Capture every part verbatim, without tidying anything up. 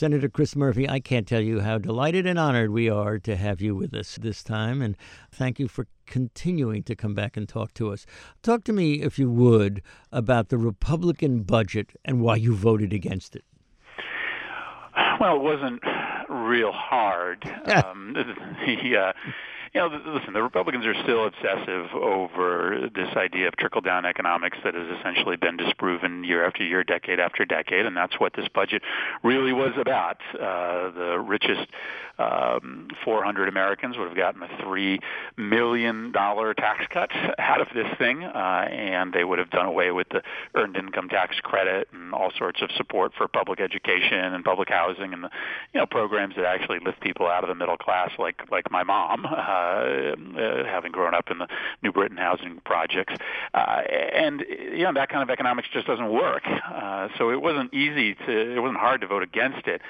Senator Chris Murphy, I can't tell you how delighted and honored we are to have you with us this time, and thank you for continuing to come back and talk to us. Talk to me, if you would, about the Republican budget and why you voted against it. Well, it wasn't real hard. um, the, uh, you know, listen, the Republicans are still obsessive over this idea of trickle-down economics that has essentially been disproven year after year, decade after decade, and that's what this budget really was about. Uh, the richest um, four hundred Americans would have gotten a three million dollars tax cut out of this thing, uh, and they would have done away with the earned income tax credit and all sorts of support for public education and public housing and the, you know, programs that actually lift people out of the middle class, like like my mom. Uh, Uh, uh, having grown up in the New Britain housing projects. Uh, and, you know, that kind of economics just doesn't work. Uh, so it wasn't easy to, it wasn't hard to vote against it.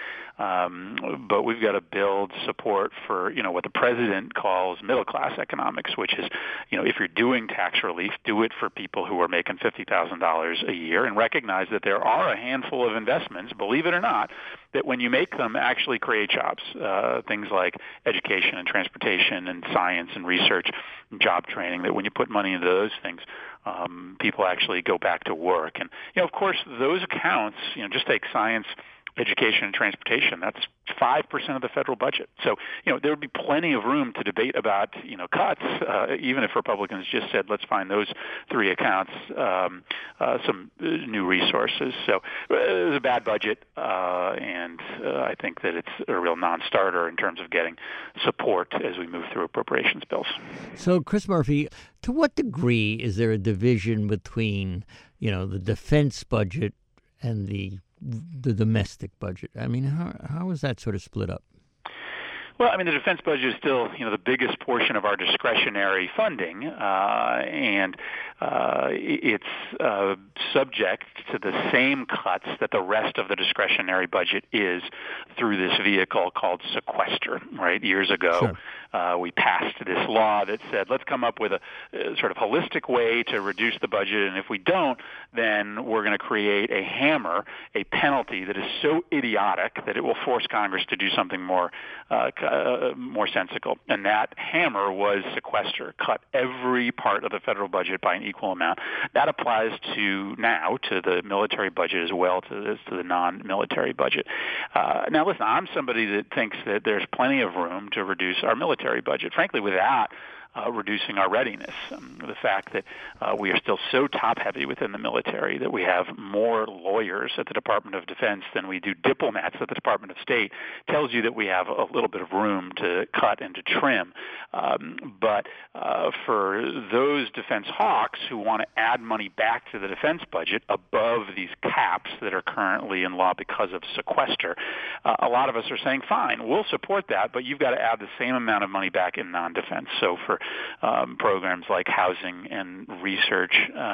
Um, but we've got to build support for, you know, what the president calls middle-class economics, which is, you know, if you're doing tax relief, do it for people who are making fifty thousand dollars a year, and recognize that there are a handful of investments, believe it or not, that when you make them actually create jobs, uh, things like education and transportation and science and research and job training, that when you put money into those things, um, people actually go back to work. And, you know, of course, those accounts, you know, just take science, education, and transportation, that's five percent of the federal budget. So, you know, there would be plenty of room to debate about, you know, cuts, uh, even if Republicans just said, let's find those three accounts, um, uh, some new resources. So it was a bad budget, uh, and uh, I think that it's a real non-starter in terms of getting support as we move through appropriations bills. So, Chris Murphy, to what degree is there a division between, you know, the defense budget and the the domestic budget? I mean, how how is that sort of split up? Well, I mean, the defense budget is still, you know, the biggest portion of our discretionary funding, uh, and uh, it's uh, subject to the same cuts that the rest of the discretionary budget is through this vehicle called sequester, right? Years ago, sure. uh, we passed this law that said, let's come up with a, a sort of holistic way to reduce the budget, and if we don't, then we're going to create a hammer, a penalty that is so idiotic that it will force Congress to do something more uh, Uh, more sensical. And that hammer was sequester, cut every part of the federal budget by an equal amount. That applies to now to the military budget as well, to this, to the non-military budget. Uh, now, listen, I'm somebody that thinks that there's plenty of room to reduce our military budget, frankly, without Uh, reducing our readiness. Um, the fact that uh, we are still so top-heavy within the military, that we have more lawyers at the Department of Defense than we do diplomats at the Department of State, tells you that we have a little bit of room to cut and to trim. Um, but uh, for those defense hawks who want to add money back to the defense budget above these caps that are currently in law because of sequester, uh, a lot of us are saying, fine, we'll support that, but you've got to add the same amount of money back in non-defense. So for Um, programs like housing and research uh,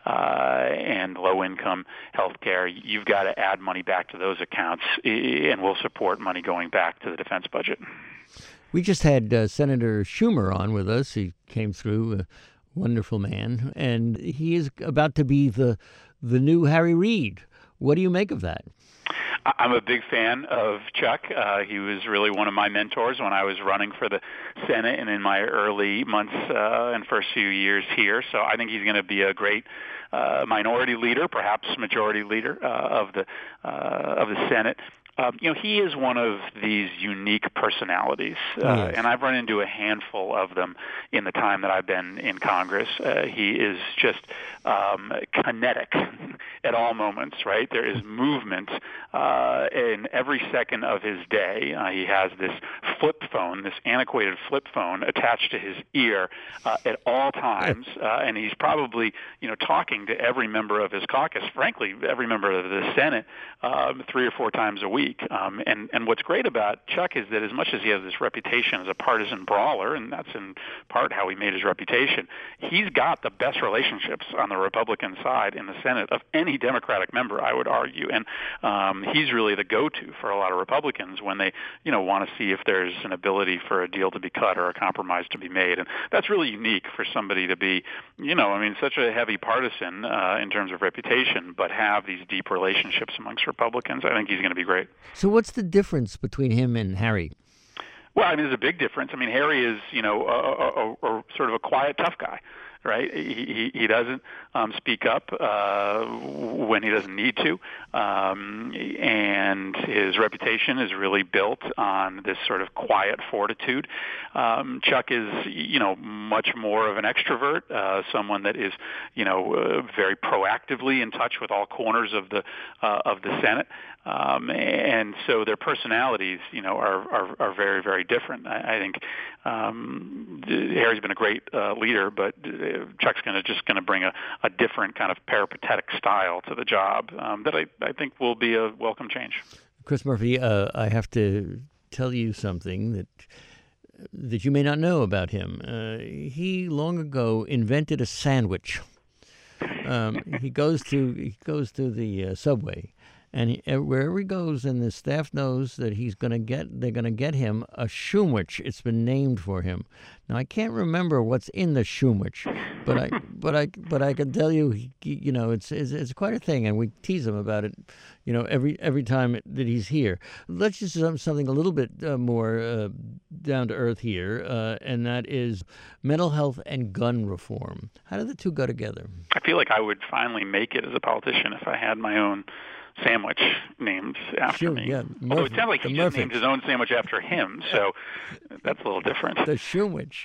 uh, and low-income health care, you've got to add money back to those accounts, and we'll support money going back to the defense budget. We just had uh, Senator Schumer on with us. He came through, a wonderful man, and he is about to be the the new Harry Reid. What do you make of that? I'm a big fan of Chuck. Uh, he was really one of my mentors when I was running for the Senate and in my early months uh, and first few years here. So I think he's going to be a great uh, minority leader, perhaps majority leader uh, of the uh, of the Senate. Um, you know, he is one of these unique personalities, uh, yes. and I've run into a handful of them in the time that I've been in Congress. Uh, he is just um, kinetic at all moments, right? There is movement uh, in every second of his day. Uh, he has this flip phone, this antiquated flip phone attached to his ear uh, at all times, uh, and he's probably, you know, talking to every member of his caucus, frankly, every member of the Senate, um, three or four times a week. Um, and, and what's great about Chuck is that as much as he has this reputation as a partisan brawler, and that's in part how he made his reputation, he's got the best relationships on the Republican side in the Senate of any Democratic member, I would argue. And um, he's really the go-to for a lot of Republicans when they, you know, want to see if there's there's an ability for a deal to be cut or a compromise to be made. And that's really unique for somebody to be, you know, I mean, such a heavy partisan uh, in terms of reputation, but have these deep relationships amongst Republicans. I think he's going to be great. So what's the difference between him and Harry? Well, I mean, there's a big difference. I mean, Harry is, you know, a, a, a, a sort of a quiet, tough guy. Right, he he, he doesn't um, speak up uh, when he doesn't need to, um, and his reputation is really built on this sort of quiet fortitude. Um, Chuck is, you know, much more of an extrovert, uh, someone that is, you know, uh, very proactively in touch with all corners of the uh, of the Senate, um, and so their personalities, you know, are are, are very very different. I, I think um, Harry's been a great uh, leader, but Chuck's going to just going to bring a, a different kind of peripatetic style to the job um, that I, I think will be a welcome change. Chris Murphy, uh, I have to tell you something that that you may not know about him. Uh, he long ago invented a sandwich. Um, he goes to he goes to the uh, subway. And he, wherever he goes, and the staff knows that he's going to get, they're going to get him a Shumwich. It's been named for him. Now I can't remember what's in the Shumwich, but I, but I, but I can tell you, he, you know, it's, it's it's quite a thing, and we tease him about it, you know, every every time that he's here. Let's just do something a little bit uh, more uh, down to earth here, uh, and that is mental health and gun reform. How do the two go together? I feel like I would finally make it as a politician if I had my own sandwich named after sure, me. Yeah. Although it sounds like he just named his own sandwich after him, so that's a little different. The Shumwich.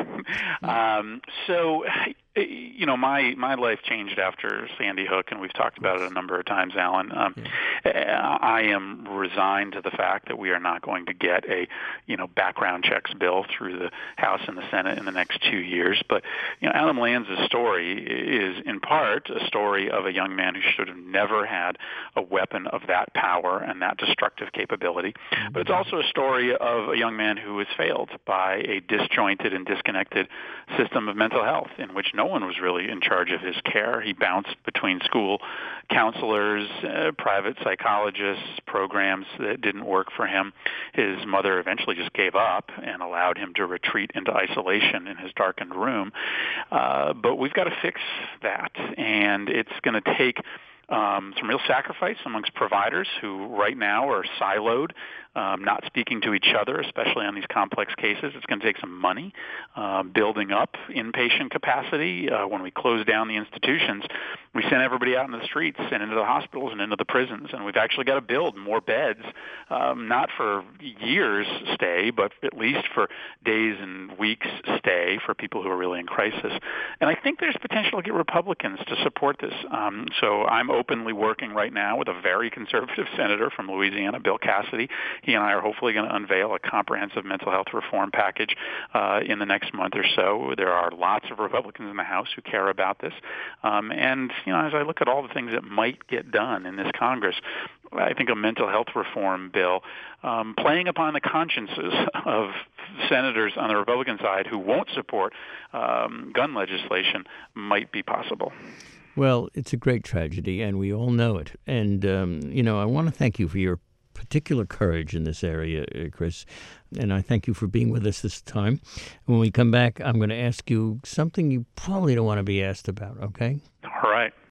um, so, you know, my, my life changed after Sandy Hook, and we've talked about it a number of times, Alan. Um, yeah. I am resigned to the fact that we are not going to get a, you know, background checks bill through the House and the Senate in the next two years. But, you know, Adam Lanza's story is in part a story of a young man who should have never had a weapon of that power and that destructive capability. But it's also a story of a young man who was failed by a disjointed and disconnected system of mental health in which no one was really in charge of his care. He bounced between school counselors, uh, private psychologists, programs that didn't work for him. His mother eventually just gave up and allowed him to retreat into isolation in his darkened room. Uh, but we've got to fix that, and it's going to take Um, some real sacrifice amongst providers who right now are siloed, um, not speaking to each other, especially on these complex cases. It's going to take some money, uh, building up inpatient capacity. Uh, when we close down the institutions, we send everybody out into the streets and into the hospitals and into the prisons, and we've actually got to build more beds, um, not for years stay, but at least for days and weeks stay for people who are really in crisis. And I think there's potential to get Republicans to support this. Um, so I'm openly working right now with a very conservative senator from Louisiana, Bill Cassidy. He and I are hopefully going to unveil a comprehensive mental health reform package uh, in the next month or so. There are lots of Republicans in the House who care about this. Um, and, you know, as I look at all the things that might get done in this Congress, I think a mental health reform bill um, playing upon the consciences of senators on the Republican side who won't support um, gun legislation might be possible. Well, it's a great tragedy, and we all know it. And, um, you know, I want to thank you for your particular courage in this area, uh, Chris. And I thank you for being with us this time. When we come back, I'm going to ask you something you probably don't want to be asked about, okay? All right.